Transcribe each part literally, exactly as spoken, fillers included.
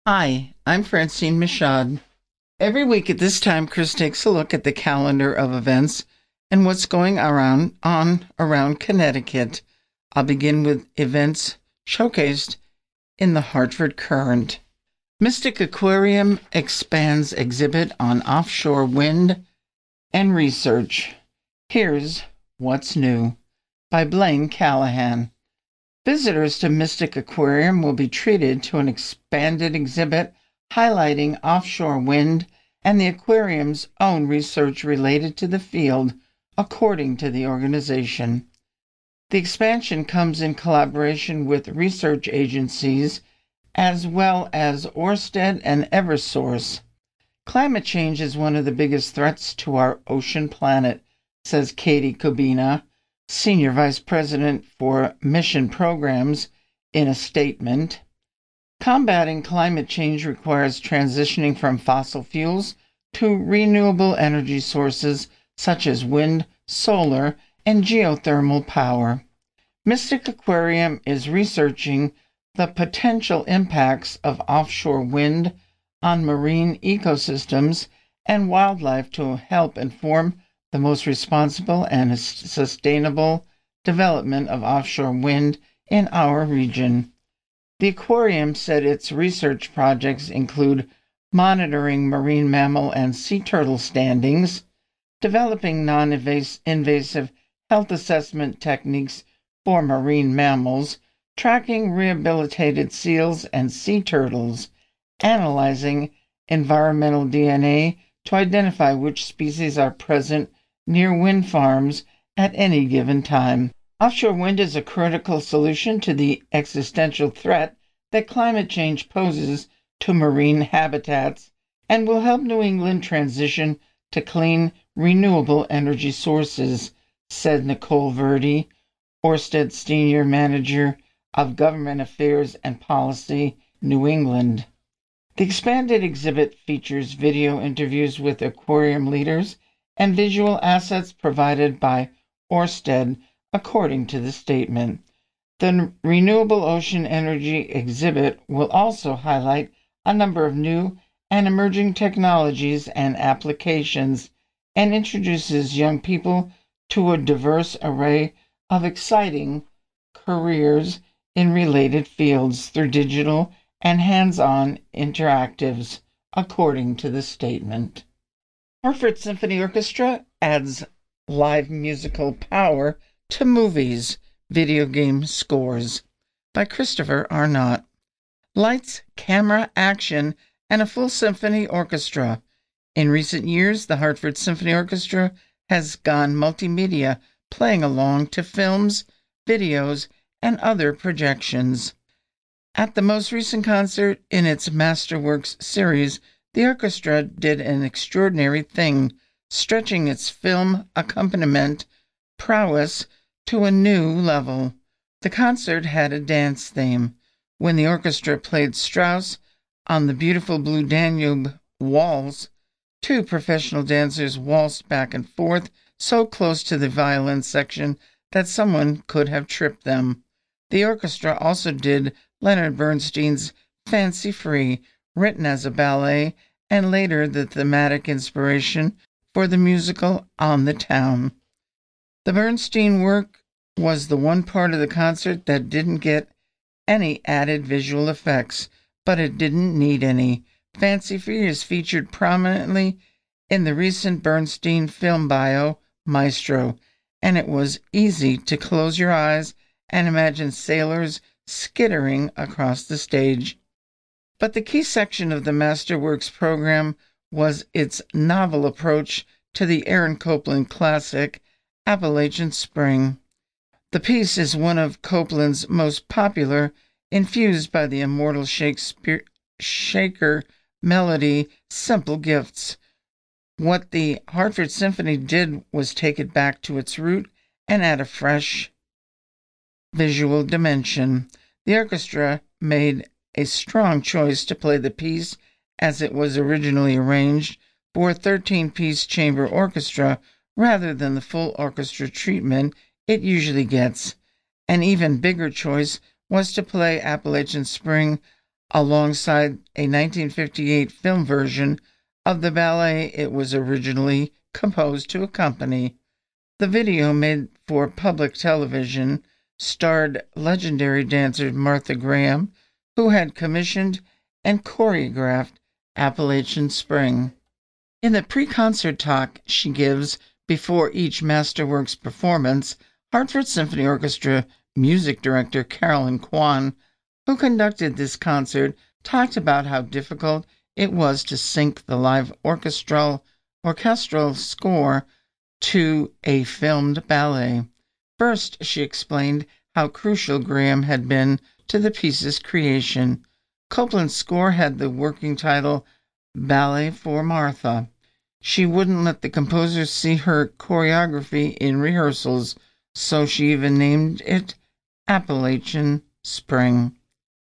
Hi, I'm Francine Michaud. Every week at this time, Chris takes a look at the calendar of events and what's going around on around Connecticut. I'll begin with events showcased in the Hartford Courant. Mystic Aquarium expands exhibit on offshore wind and research. Here's What's New by Blaine Callahan. Visitors to Mystic Aquarium will be treated to an expanded exhibit highlighting offshore wind and the aquarium's own research related to the field, according to the organization. The expansion comes in collaboration with research agencies as well as Ørsted and Eversource. Climate change is one of the biggest threats to our ocean planet, says Katie Kubina, Senior Vice President for Mission Programs, in a statement. Combating climate change requires transitioning from fossil fuels to renewable energy sources such as wind, solar, and geothermal power. Mystic Aquarium is researching the potential impacts of offshore wind on marine ecosystems and wildlife to help inform the most responsible and sustainable development of offshore wind in our region. The aquarium said its research projects include monitoring marine mammal and sea turtle standings, developing non-invasive health assessment techniques for marine mammals, tracking rehabilitated seals and sea turtles, analyzing environmental D N A to identify which species are present near wind farms at any given time. Offshore wind is a critical solution to the existential threat that climate change poses to marine habitats and will help New England transition to clean, renewable energy sources, said Nicole Verdi, Ørsted Senior Manager of Government Affairs and Policy, New England. The expanded exhibit features video interviews with aquarium leaders and visual assets provided by Ørsted, according to the statement. The Renewable Ocean Energy exhibit will also highlight a number of new and emerging technologies and applications and introduces young people to a diverse array of exciting careers in related fields through digital and hands-on interactives, according to the statement. Hartford Symphony Orchestra adds live musical power to movies, video game scores, by Christopher Arnott. Lights, camera, action, and a full symphony orchestra. In recent years, the Hartford Symphony Orchestra has gone multimedia, playing along to films, videos, and other projections. At the most recent concert in its Masterworks series, the orchestra did an extraordinary thing, stretching its film accompaniment prowess to a new level. The concert had a dance theme. When the orchestra played Strauss on the beautiful Blue Danube waltz, two professional dancers waltzed back and forth so close to the violin section that someone could have tripped them. The orchestra also did Leonard Bernstein's Fancy Free, written as a ballet, and later the thematic inspiration for the musical On the Town. The Bernstein work was the one part of the concert that didn't get any added visual effects, but it didn't need any. Fancy Free is featured prominently in the recent Bernstein film bio, Maestro, and it was easy to close your eyes and imagine sailors skittering across the stage. But the key section of the Masterworks program was its novel approach to the Aaron Copland classic, Appalachian Spring. The piece is one of Copland's most popular, infused by the immortal Shakespeare Shaker melody, Simple Gifts. What the Hartford Symphony did was take it back to its root and add a fresh visual dimension. The orchestra made a strong choice to play the piece as it was originally arranged for a thirteen-piece chamber orchestra rather than the full orchestra treatment it usually gets. An even bigger choice was to play Appalachian Spring alongside a nineteen fifty-eight film version of the ballet it was originally composed to accompany. The video, made for public television, starred legendary dancer Martha Graham, who had commissioned and choreographed Appalachian Spring. In the pre-concert talk she gives before each Masterworks performance, Hartford Symphony Orchestra music director Carolyn Kwan, who conducted this concert, talked about how difficult it was to sync the live orchestral orchestral score to a filmed ballet. First, she explained how crucial Graham had been to the piece's creation. Copland's score had the working title Ballet for Martha. She wouldn't let the composer see her choreography in rehearsals, so she even named it Appalachian Spring.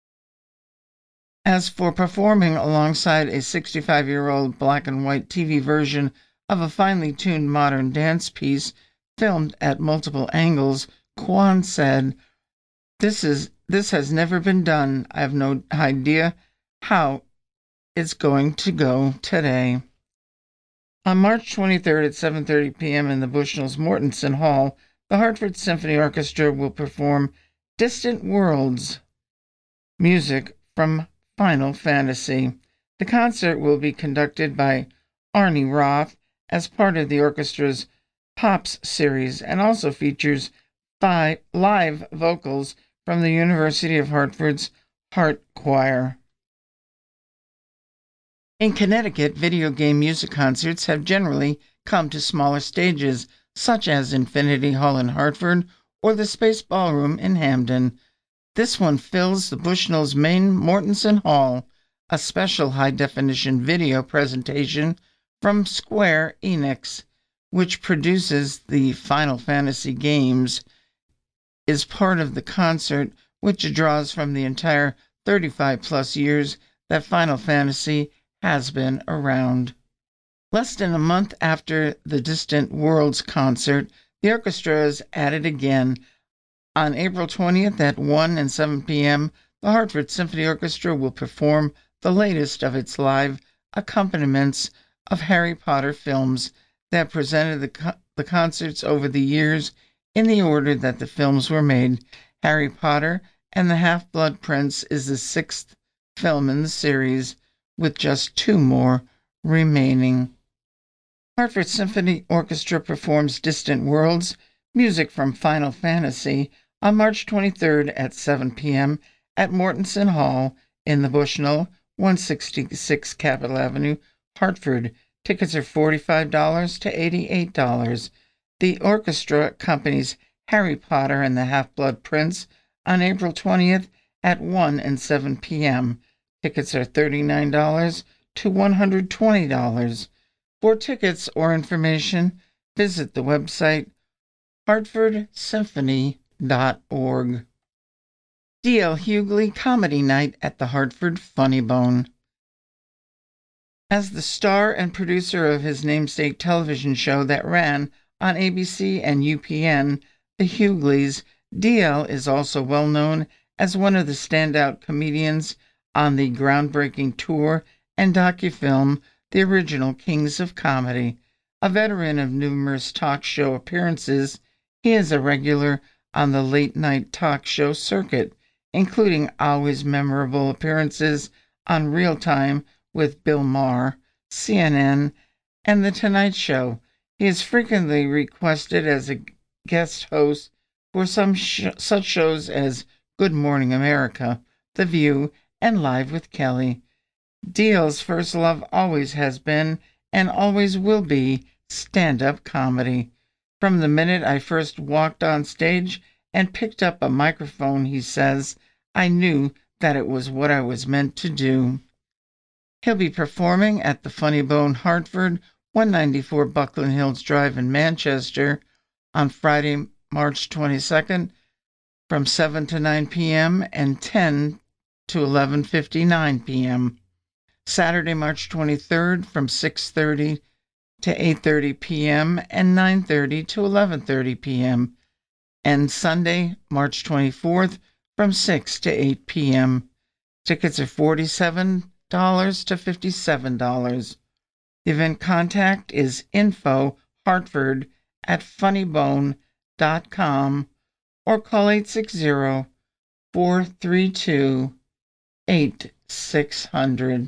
As for performing alongside a sixty-five-year-old black and white T V version of a finely tuned modern dance piece filmed at multiple angles, Kwan said, This is this has never been done. I have no idea how it's going to go today. On March twenty-third at seven thirty p.m. in the Bushnell's Mortensen Hall, the Hartford Symphony Orchestra will perform Distant Worlds, music from Final Fantasy. The concert will be conducted by Arnie Roth as part of the orchestra's Pops series and also features five live vocals from the University of Hartford's Hart Choir. In Connecticut, video game music concerts have generally come to smaller stages, such as Infinity Hall in Hartford or the Space Ballroom in Hamden. This one fills the Bushnell's main Mortensen Hall. A special high-definition video presentation from Square Enix, which produces the Final Fantasy games, is part of the concert, which draws from the entire thirty-five plus years that Final Fantasy has been around. Less than a month after the Distant Worlds concert, the orchestra is at it again. On April twentieth at one and seven p.m., the Hartford Symphony Orchestra will perform the latest of its live accompaniments of Harry Potter films that presented the, co- the concerts over the years in the order that the films were made. Harry Potter and the Half-Blood Prince is the sixth film in the series, with just two more remaining. Hartford Symphony Orchestra performs Distant Worlds, music from Final Fantasy, on March twenty-third at seven p.m. at Mortensen Hall in the Bushnell, one sixty-six Capitol Avenue, Hartford. Tickets are forty-five dollars to eighty-eight dollars. The orchestra accompanies Harry Potter and the Half-Blood Prince on April twentieth at one and seven p.m. Tickets are thirty-nine dollars to one hundred twenty dollars. For tickets or information, visit the website hartford symphony dot org. D L. Hughley Comedy Night at the Hartford Funny Bone. As the star and producer of his namesake television show that ran on A B C and U P N, The Hughleys, D L is also well known as one of the standout comedians on the groundbreaking tour and docufilm The Original Kings of Comedy. A veteran of numerous talk show appearances, he is a regular on the late-night talk show circuit, including always memorable appearances on Real Time with Bill Maher, C N N, and The Tonight Show. He is frequently requested as a guest host for some sh- such shows as Good Morning America, The View, and Live with Kelly. D L's first love always has been, and always will be, stand-up comedy. From the minute I first walked on stage and picked up a microphone, he says, I knew that it was what I was meant to do. He'll be performing at the Funny Bone Hartford, one ninety-four Buckland Hills Drive in Manchester, on Friday, March twenty-second, from seven to nine p.m. and ten to eleven fifty-nine p.m. Saturday, March twenty-third, from six thirty to eight thirty p.m. and nine thirty to eleven thirty p.m. And Sunday, March twenty-fourth, from six to eight p.m. Tickets are forty-seven dollars to fifty-seven dollars. The event contact is info hartford at funnybone dot com or call eight six zero, four three two, eight six zero zero.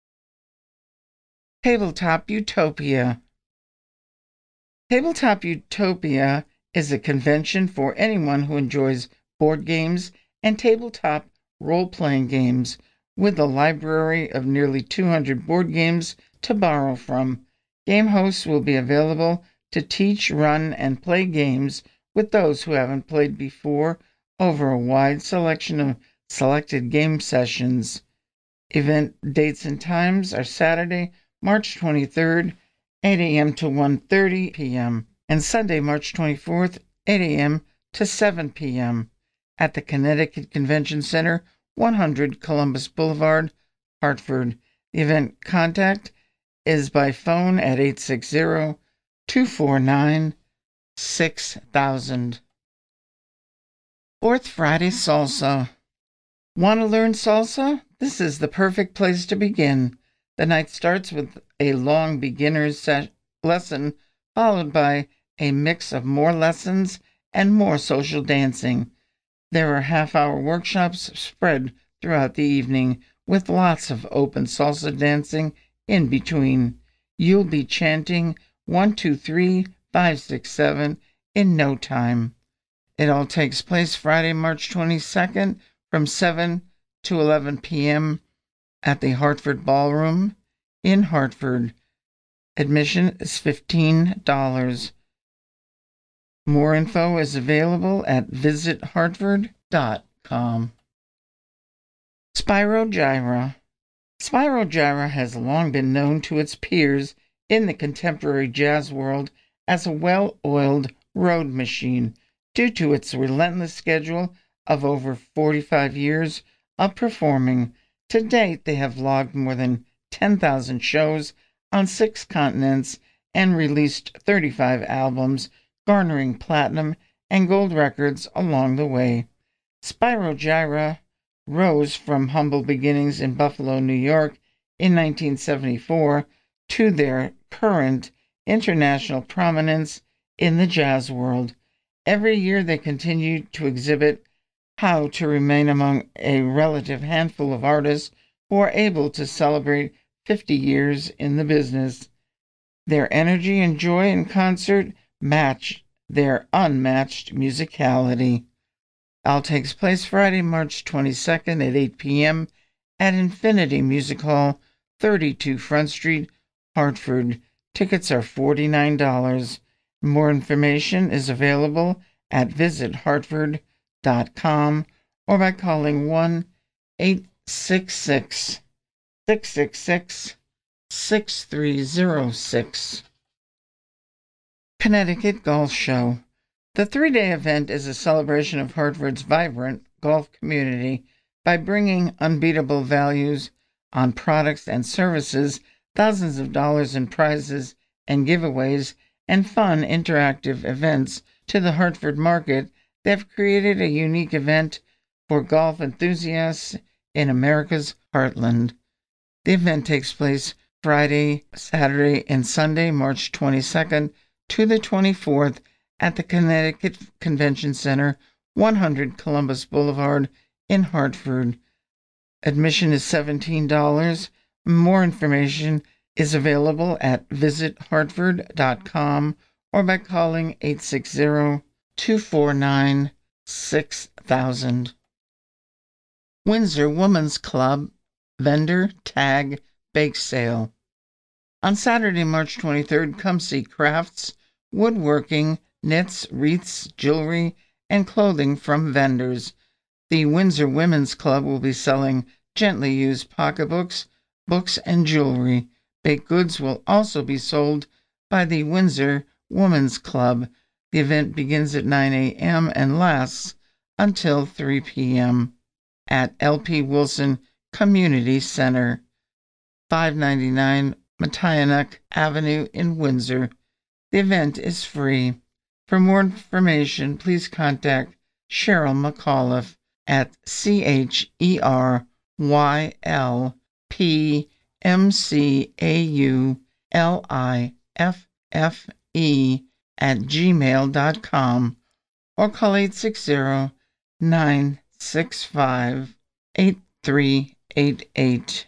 Tabletop Utopia. Tabletop Utopia is a convention for anyone who enjoys board games and tabletop role-playing games, with a library of nearly two hundred board games to borrow from. Game hosts will be available to teach, run, and play games with those who haven't played before over a wide selection of selected game sessions. Event dates and times are Saturday, March twenty-third, eight a.m. to one thirty p.m., and Sunday, March twenty-fourth, eight a.m. to seven p.m. at the Connecticut Convention Center, one hundred Columbus Boulevard, Hartford. The event contact is by phone at eight six zero, two four nine, six thousand. Fourth Friday Salsa. Want to learn salsa? This is the perfect place to begin. The night starts with a long beginner's se- lesson, followed by a mix of more lessons and more social dancing. There are half-hour workshops spread throughout the evening, with lots of open salsa dancing in between. You'll be chanting one, two, three, five, six, seven in no time. It all takes place Friday, March twenty-second from seven to eleven p.m. at the Hartford Ballroom in Hartford. Admission is fifteen dollars. More info is available at visit hartford dot com. Spirogyra. Spirogyra has long been known to its peers in the contemporary jazz world as a well-oiled road machine due to its relentless schedule of over forty-five years of performing. To date, they have logged more than ten thousand shows on six continents and released thirty-five albums, garnering platinum and gold records along the way. Spirogyra rose from humble beginnings in Buffalo, New York in nineteen seventy-four to their current international prominence in the jazz world. Every year they continue to exhibit how to remain among a relative handful of artists who are able to celebrate fifty years in the business. Their energy and joy in concert match their unmatched musicality. All takes place Friday, March twenty-second at eight p.m. at Infinity Music Hall, thirty-two Front Street, Hartford. Tickets are forty-nine dollars. More information is available at visit hartford dot com or by calling one eight six six, six six six, six three zero six. Connecticut Golf Show. The three-day event is a celebration of Hartford's vibrant golf community by bringing unbeatable values on products and services, thousands of dollars in prizes and giveaways, and fun interactive events to the Hartford market. They've created a unique event for golf enthusiasts in America's heartland. The event takes place Friday, Saturday, and Sunday, March twenty-second to the twenty-fourth at the Connecticut Convention Center, one hundred Columbus Boulevard in Hartford. Admission is seventeen dollars. More information is available at visit hartford dot com or by calling eight six zero, two four nine, six thousand. Windsor Women's Club Vendor Tag Bake Sale. On Saturday, March twenty-third, come see crafts, woodworking, knits, wreaths, jewelry, and clothing from vendors. The Windsor Women's Club will be selling gently used pocketbooks, books, and jewelry. Baked goods will also be sold by the Windsor Women's Club. The event begins at nine a.m. and lasts until three p.m. at L P Wilson Community Center, five ninety-nine Matianock Avenue in Windsor. The event is free. For more information, please contact Cheryl McAuliffe at C H E R Y L P M C A U L I F F E at gmail dot com or call eight six zero, nine six five, eight three eight eight.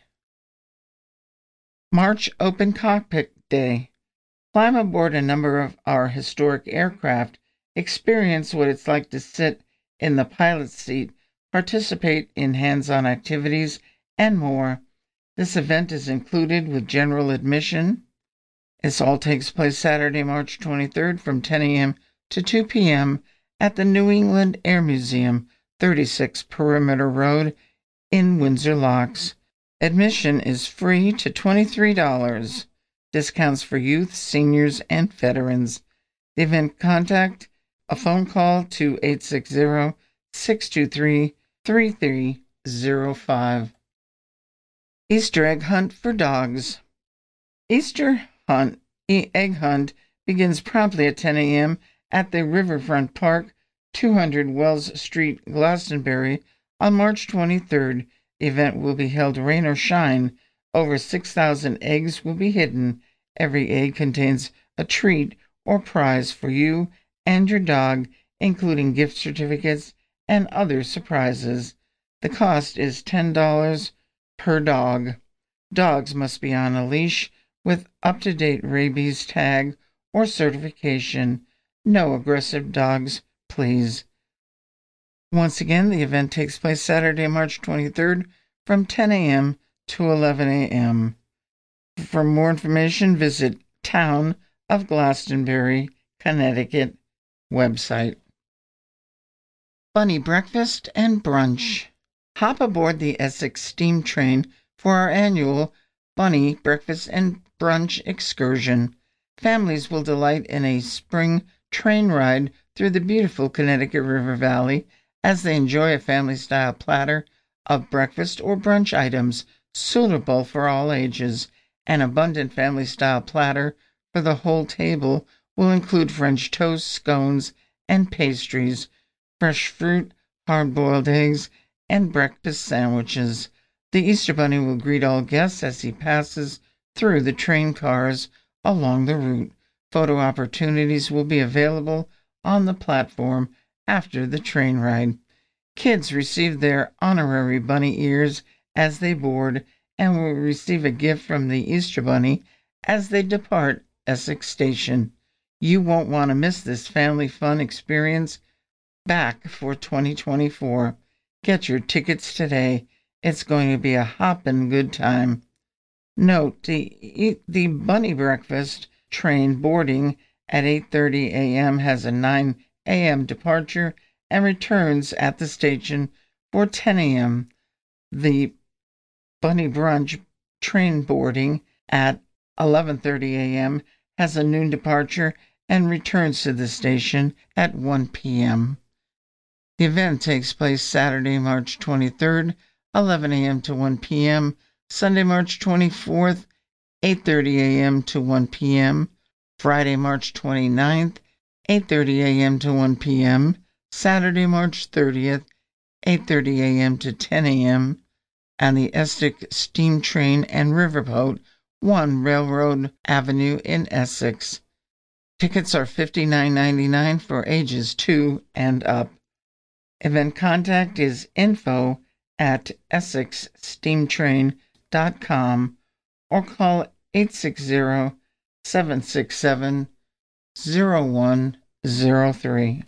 March Open Cockpit Day. Climb aboard a number of our historic aircraft, experience what it's like to sit in the pilot's seat, participate in hands-on activities, and more. This event is included with general admission. This all takes place Saturday, March twenty-third from ten a.m. to two p.m. at the New England Air Museum, thirty-six Perimeter Road in Windsor Locks. Admission is free to twenty-three dollars. Discounts for youth, seniors, and veterans. The event contact, a phone call to eight six zero, six two three, three three zero five. Easter egg hunt for dogs. Easter hunt, egg hunt begins promptly at ten a.m. at the Riverfront Park, two hundred Wells Street, Glastonbury, on March twenty-third. The event will be held rain or shine. Over six thousand eggs will be hidden. Every egg contains a treat or prize for you and your dog, including gift certificates and other surprises. The cost is ten dollars per dog. Dogs must be on a leash with up-to-date rabies tag or certification. No aggressive dogs, please. Once again, the event takes place Saturday, March twenty-third from ten a.m. to eleven a.m. For more information, visit Town of Glastonbury, Connecticut website. Bunny Breakfast and Brunch. Hop aboard the Essex Steam Train for our annual Bunny Breakfast and Brunch excursion. Families will delight in a spring train ride through the beautiful Connecticut River Valley as they enjoy a family-style platter of breakfast or brunch items suitable for all ages. An abundant family-style platter for the whole table will include French toast, scones, and pastries, fresh fruit, hard-boiled eggs, and breakfast sandwiches. The Easter Bunny will greet all guests as he passes through the train cars along the route. Photo opportunities will be available on the platform after the train ride. Kids receive their honorary bunny ears as they board and will receive a gift from the Easter Bunny as they depart Essex Station. You won't want to miss this family fun experience back for twenty twenty-four. Get your tickets today. It's going to be a hoppin' good time. Note, the, the Bunny Breakfast train boarding at eight thirty a.m. has a nine a.m. departure and returns at the station for ten a.m. The Bunny Brunch train boarding at eleven thirty a.m. has a noon departure and returns to the station at one p.m. The event takes place Saturday, March twenty-third, eleven a.m. to one p.m., Sunday, March twenty-fourth, eight thirty a.m. to one p.m., Friday, March twenty-ninth, eight thirty a.m. to one p.m., Saturday, March thirtieth, eight thirty a.m. to ten a.m., and the Essex Steam Train and Riverboat, one Railroad Avenue in Essex. Tickets are fifty-nine ninety-nine for ages two and up. Event contact is info at essex steam train dot com or call eight six zero, seven six seven, zero one zero three.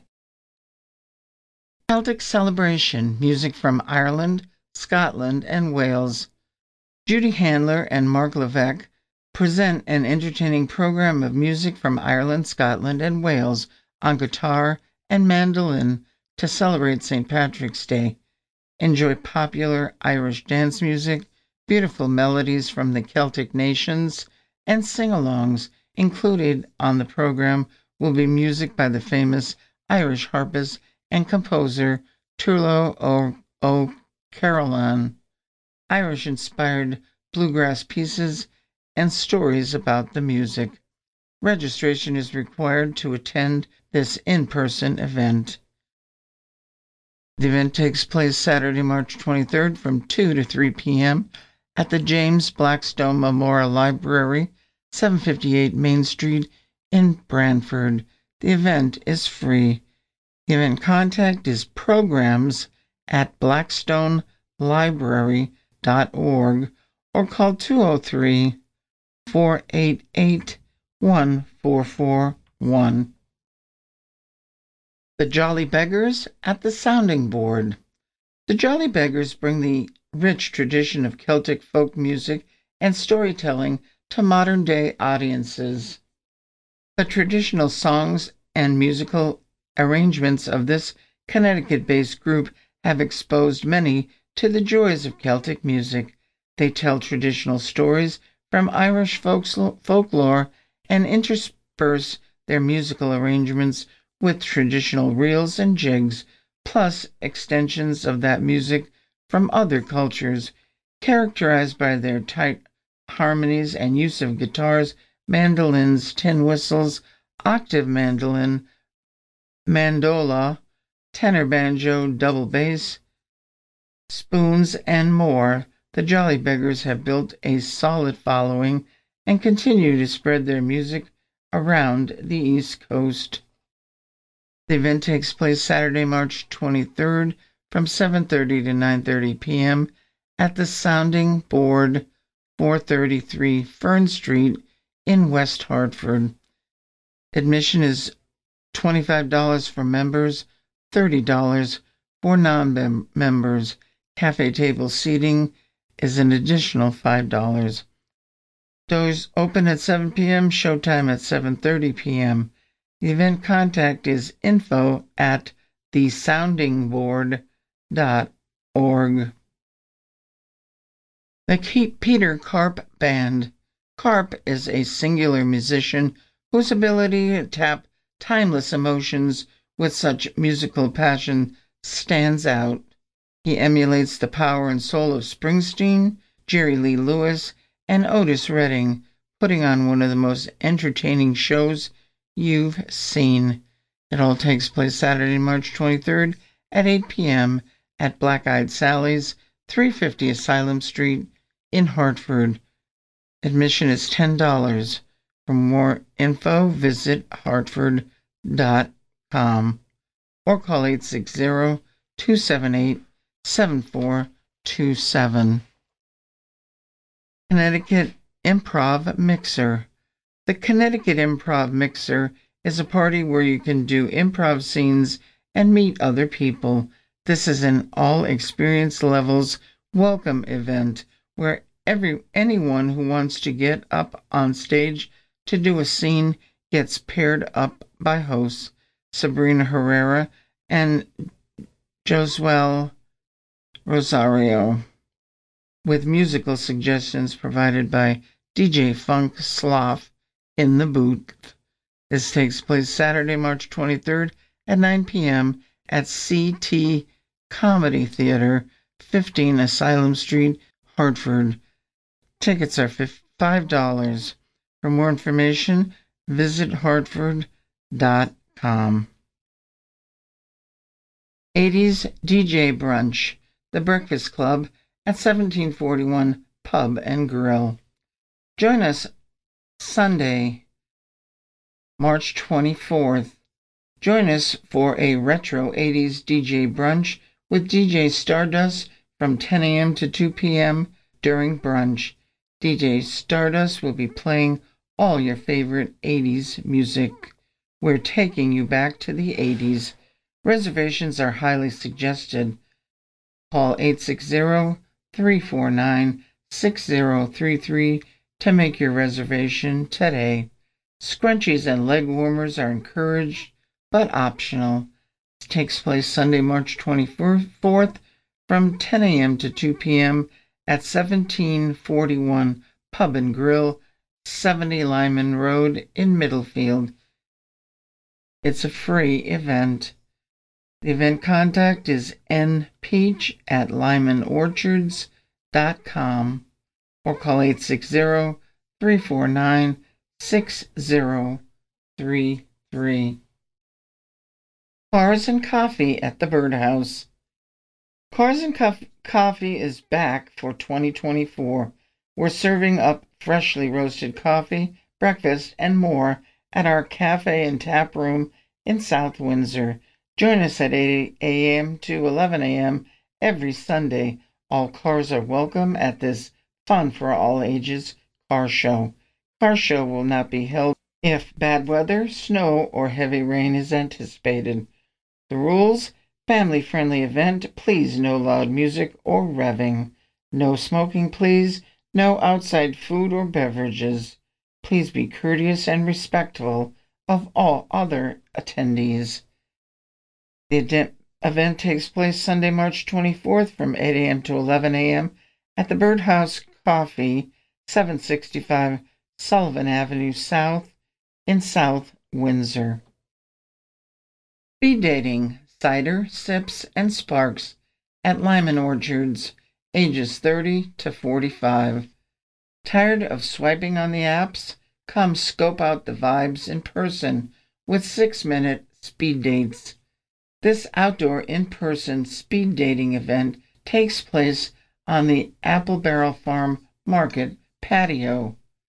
Celtic Celebration, music from Ireland, Scotland, and Wales. Judy Handler and Mark Levesque present an entertaining program of music from Ireland, Scotland, and Wales on guitar and mandolin to celebrate Saint Patrick's Day. Enjoy popular Irish dance music, beautiful melodies from the Celtic nations, and sing-alongs. Included on the program will be music by the famous Irish harpist and composer Turlough O'Carolan, Irish-inspired bluegrass pieces, and stories about the music. Registration is required to attend this in-person event. The event takes place Saturday, March twenty-third from two to three p.m. at the James Blackstone Memorial Library, seven fifty-eight Main Street in Brantford. The event is free. The event contact is programs at blackstone library dot org or call two oh three, four eight eight, one four four one. The Jolly Beggars at the Sounding Board. The Jolly Beggars bring the rich tradition of Celtic folk music and storytelling to modern-day audiences. The traditional songs and musical arrangements of this Connecticut-based group have exposed many to the joys of Celtic music. They tell traditional stories from Irish folklore and intersperse their musical arrangements with traditional reels and jigs, plus extensions of that music from other cultures, characterized by their tight harmonies and use of guitars, mandolins, tin whistles, octave mandolin, mandola, tenor banjo, double bass, spoons, and more. The Jolly Beggars have built a solid following and continue to spread their music around the East Coast. The event takes place Saturday, March twenty-third from seven thirty to nine thirty p.m. at the Sounding Board, four thirty-three Fern Street in West Hartford. Admission is twenty-five dollars for members, thirty dollars for non-members. Cafe table seating is an additional five dollars. Doors open at seven p.m., showtime at seven thirty p.m. The event contact is info at the sounding board dot org. The Peter Karp Band. Karp is a singular musician whose ability to tap timeless emotions with such musical passion stands out. He emulates the power and soul of Springsteen, Jerry Lee Lewis, and Otis Redding, putting on one of the most entertaining shows you've seen. It all takes place Saturday, March twenty-third at eight p.m. at Black Eyed Sally's, three fifty Asylum Street in Hartford. Admission is ten dollars. For more info, visit hartford dot com or call eight six zero, two seven eight, seven four two seven. Connecticut Improv Mixer. The Connecticut Improv Mixer is a party where you can do improv scenes and meet other people. This is an all experience levels welcome event where every anyone who wants to get up on stage to do a scene gets paired up by hosts Sabrina Herrera and Josuel Rosario, with musical suggestions provided by D J Funk Sloth in the booth. This takes place Saturday, March twenty-third at nine p.m. at C T Comedy Theater, fifteen Asylum Street, Hartford. Tickets are five dollars. For more information, visit hartford dot com. eighties D J Brunch, The Breakfast Club at seventeen forty-one Pub and Grill. Join us Sunday, March twenty-fourth. Join us for a retro eighties D J brunch with D J Stardust from ten a.m. to two p.m. during brunch. D J Stardust will be playing all your favorite eighties music. We're taking you back to the eighties. Reservations are highly suggested. Call eight six zero, three four nine, six zero three three to make your reservation today. Scrunchies and leg warmers are encouraged, but optional. It takes place Sunday, March twenty-fourth from ten a.m. to two p.m. at seventeen forty-one Pub and Grill, seventy Lyman Road in Middlefield. It's a free event. The event contact is npeach at lyman orchards dot com or call eight six zero, three four nine, six zero three three. Bars and coffee at the Birdhouse. Cars and Cuff Coffee is back for twenty twenty-four. We're serving up freshly roasted coffee, breakfast, and more at our cafe and tap room in South Windsor. Join us at eight a.m. to eleven a.m. every Sunday. All cars are welcome at this fun for all ages car show. Car show will not be held if bad weather, snow, or heavy rain is anticipated. The rules: family-friendly event. Please no loud music or revving. No smoking, please. No outside food or beverages. Please be courteous and respectful of all other attendees. The event takes place Sunday, March twenty-fourth from eight a.m. to eleven a.m. at the Birdhouse Coffee, seven sixty-five Sullivan Avenue South in South Windsor. Speed dating, cider, sips, and sparks at Lyman Orchards, ages thirty to forty-five. Tired of swiping on the apps? Come scope out the vibes in person with six-minute speed dates. This outdoor in-person speed dating event takes place on the Apple Barrel Farm Market patio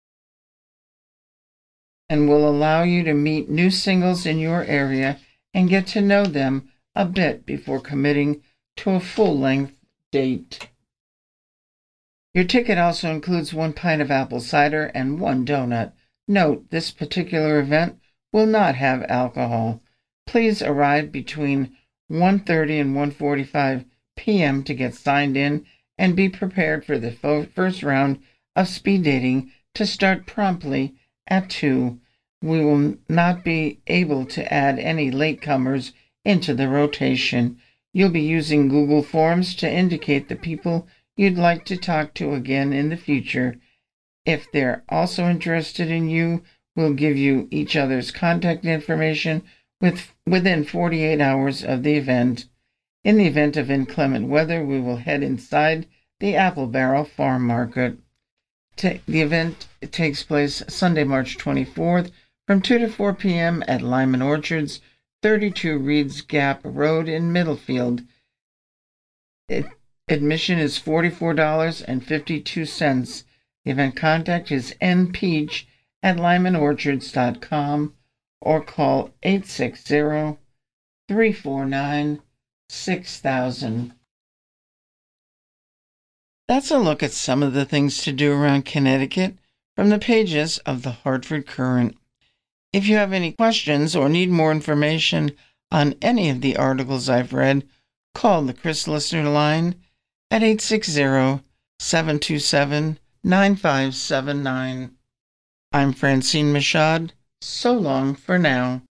and will allow you to meet new singles in your area and get to know them a bit before committing to a full-length date. Your ticket also includes one pint of apple cider and one donut. Note, this particular event will not have alcohol. Please arrive between one thirty and one forty-five p.m. to get signed in and be prepared for the first round of speed dating to start promptly at two. We will not be able to add any latecomers into the rotation. You'll be using Google Forms to indicate the people you'd like to talk to again in the future. If they're also interested in you, we'll give you each other's contact information with, within forty-eight hours of the event. In the event of inclement weather, we will head inside the Apple Barrel Farm Market. Ta- the event takes place Sunday, March twenty-fourth from two to four p.m. at Lyman Orchards, thirty-two Reeds Gap Road in Middlefield. It, admission is forty-four dollars and fifty-two cents. The event contact is n peach at lyman orchards dot com or call eight six zero, three four nine, six thousand. That's a look at some of the things to do around Connecticut from the pages of the Hartford Courant. If you have any questions or need more information on any of the articles I've read, call the Chris Listener line at eight six zero, seven two seven, nine five seven nine. I'm Francine Michaud. So long for now.